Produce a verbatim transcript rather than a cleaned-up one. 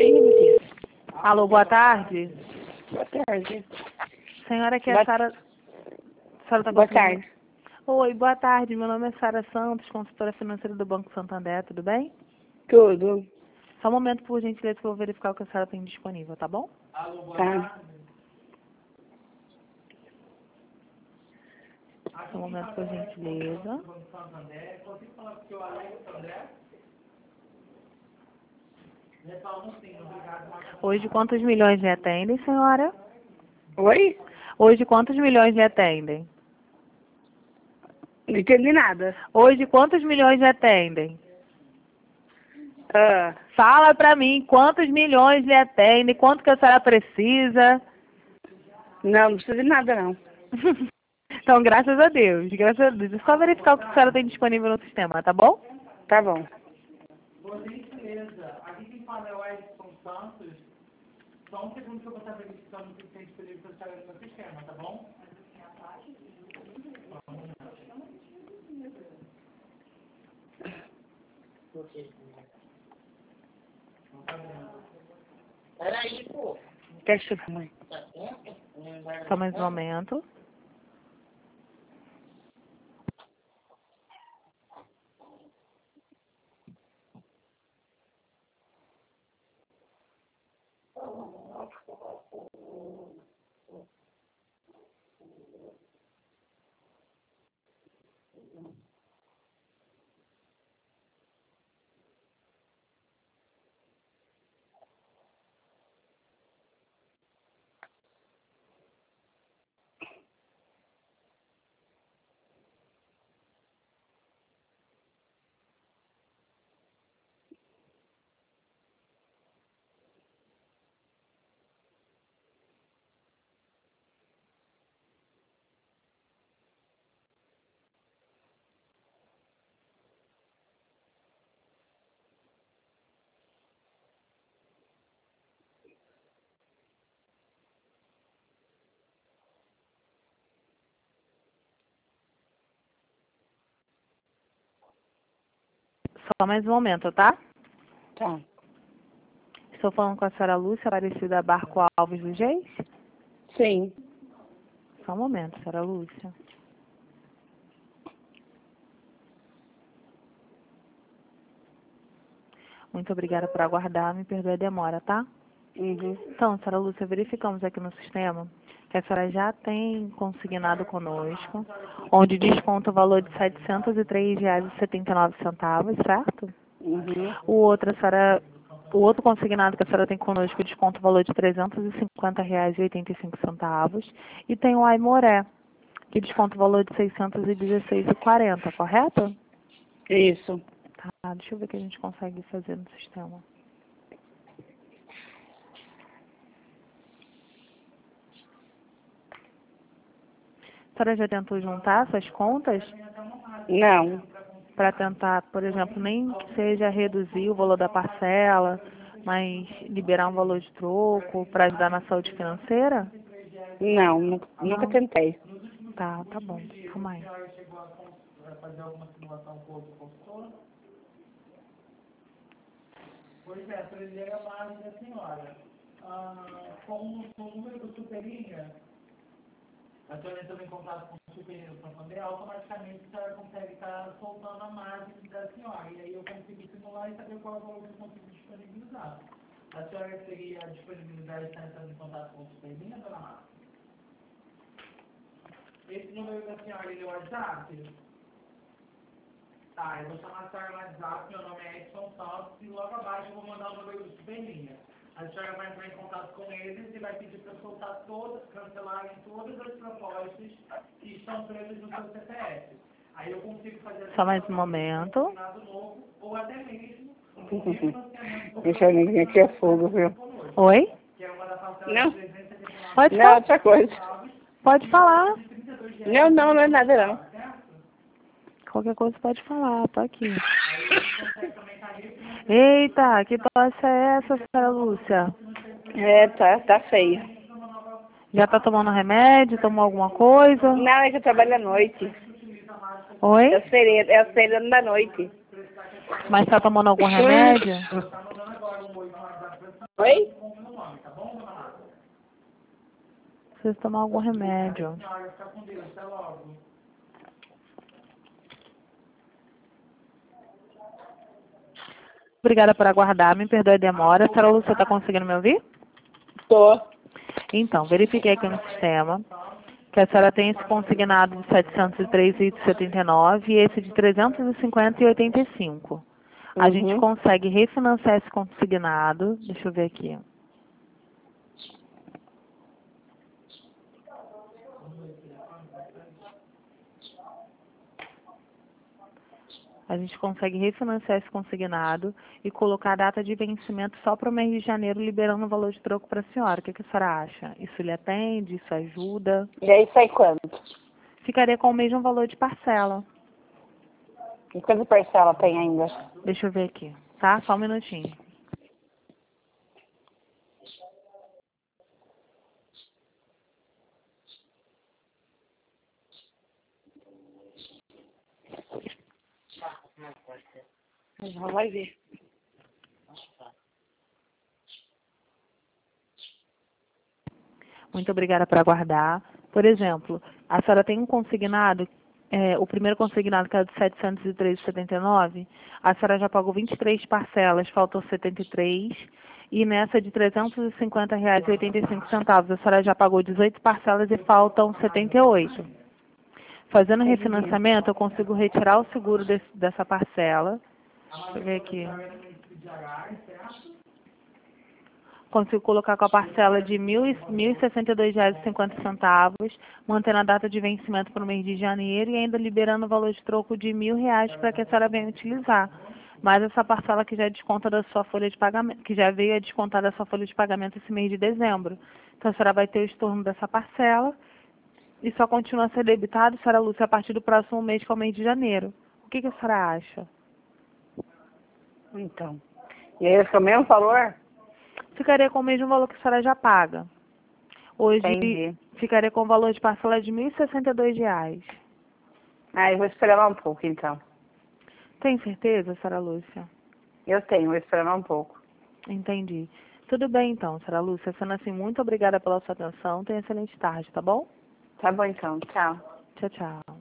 Ih, meu Deus. Alô, boa tarde. Boa tarde. Senhora, aqui é Boa- a Sara. A senhora tá Boa conseguindo? tarde. Oi, boa tarde. Meu nome é Sara Santos, consultora financeira do Banco Santander, tudo bem? Tudo. Só um momento, por gentileza, que eu vou verificar o que a senhora tem disponível, tá bom? Tá. Só um momento, por gentileza. Hoje, quantos milhões lhe atendem, senhora? Oi? Hoje, quantos milhões lhe atendem? Não entendi nada. Hoje, quantos milhões lhe atendem? Ah, Fala pra mim, quantos milhões lhe atendem? Quanto que a senhora precisa? não, não precisa de nada, não. Então, graças a Deus, graças a Deus. É só verificar o que a senhora tem disponível no sistema, tá bom? Tá bom. Por gentileza, aqui quem fala é o Edson Santos. Só um segundo que eu vou estar verificando o que tem disponível para a senhora no sistema, tá bom? Peraí, pô. Deixa eu mãe. Só mais um momento. Só mais um momento, tá? Tá. Estou falando com a senhora Lúcia Aparecida Barco Alves do Geis? Sim. Só um momento, senhora Lúcia. Muito obrigada por aguardar, me perdoe a demora, tá? Uhum. Então, senhora Lúcia, verificamos aqui no sistema que a senhora já tem consignado conosco, onde desconta o valor de setecentos e três reais e setenta e nove centavos, certo? Uhum. O outro, a senhora, o outro consignado que a senhora tem conosco desconta o valor de trezentos e cinquenta reais e oitenta e cinco centavos. E tem o Aimoré, que desconta o valor de seiscentos e dezesseis reais e quarenta centavos, correto? Isso. Tá, deixa eu ver o que a gente consegue fazer no sistema. A senhora já tentou juntar essas contas Não. para tentar, por exemplo, nem que seja reduzir o valor da parcela, mas liberar um valor de troco para ajudar na saúde financeira? Não, nunca, nunca Não? tentei. Tá, tá bom. Calma aí. A senhora chegou a con- a fazer alguma simulação com outro consultor? Pois é, para ele é a margem da senhora. Ah, com, com o número do Superlinha, a senhora entrou em contato com o Superlinha do Santander, automaticamente a senhora consegue estar soltando a margem da senhora. E aí eu consigo simular e saber qual é o valor que eu consigo disponibilizar. A senhora teria a disponibilidade de estar entrando em contato com o Superlinha, dona Márcia? Esse número da senhora, ele é o WhatsApp? Tá, eu vou chamar a senhora no WhatsApp, meu nome é Edson Santos, e logo abaixo eu vou mandar o número do Superlinha. A senhora vai entrar em contato com eles e vai pedir para soltar todas, cancelarem todas as propostas que estão presas no seu C P F. Aí eu consigo fazer a Só mais um momento. consignado novo, ou até mesmo o refinanciamento Deixa eu ver aqui é fogo, viu? Oi? que é uma da parcela Não. de trezentos e setenta e nove Pode Não, falar. outra coisa. Pode falar. de trinta e dois reais. Não, não, não é nada, não. Certo? Qualquer coisa pode falar, tô aqui. Aí a gente consegue também estar refinanciando. Eita, que tosse é essa, senhora Lúcia? É, tá, tá feio. Já tá tomando remédio? Tomou alguma coisa? Não, é que eu trabalho à noite. Oi? É o feriado, é o feriado da noite. Mas tá tomando algum remédio? Oi? Precisa tomar algum remédio. Senhora, fica com Deus. Até logo. Obrigada por aguardar. Me perdoe a demora. Senhora Lúcia, está conseguindo me ouvir? Tô. Então, verifiquei aqui no sistema que a senhora tem esse consignado de setecentos e três e setenta e nove e esse de trezentos e cinquenta e oitenta e cinco. A Uhum. gente consegue refinanciar esse consignado. Deixa eu ver aqui. A gente consegue refinanciar esse consignado e colocar a data de vencimento só para o mês de janeiro, liberando o valor de troco para a senhora. O que, que a senhora acha? Isso lhe atende? Isso ajuda? E aí sai quanto? Ficaria com o mesmo valor de parcela. E quantas parcela tem ainda? Deixa eu ver aqui, tá? Só um minutinho. Não vai ver. Muito obrigada por aguardar. Por exemplo, a senhora tem um consignado, é, o primeiro consignado que é de setecentos e três e setenta e nove, a senhora já pagou vinte e três parcelas, faltam setenta e três, e nessa de trezentos e cinquenta reais e oitenta e cinco centavos, a senhora já pagou dezoito parcelas e faltam setenta e oito. Fazendo refinanciamento, eu consigo retirar o seguro desse, dessa parcela. Deixa eu ver aqui. Consigo colocar com a parcela de mil e sessenta e dois reais e cinquenta centavos, mantendo a data de vencimento para o mês de janeiro e ainda liberando o valor de troco de mil reais para que a senhora venha utilizar. Mas essa parcela que já é desconta da sua folha de pagamento, que já veio a descontar da sua folha de pagamento esse mês de dezembro. Então a senhora vai ter o estorno dessa parcela e só continua a ser debitado, senhora Lúcia, a partir do próximo mês, que é o mês de janeiro. O que, que a senhora acha? Então. E aí fica o mesmo valor? Ficaria com o mesmo valor que a senhora já paga. Hoje Entendi. ficaria com o valor de parcela de mil e sessenta e dois reais. Ah, eu vou esperar lá um pouco então. Tem certeza, senhora Lúcia? Eu tenho, vou esperar lá um pouco. Entendi. Tudo bem então, senhora Lúcia. Sendo assim, muito obrigada pela sua atenção. Tenha excelente tarde, tá bom? Tá bom então, tchau. Tchau, tchau.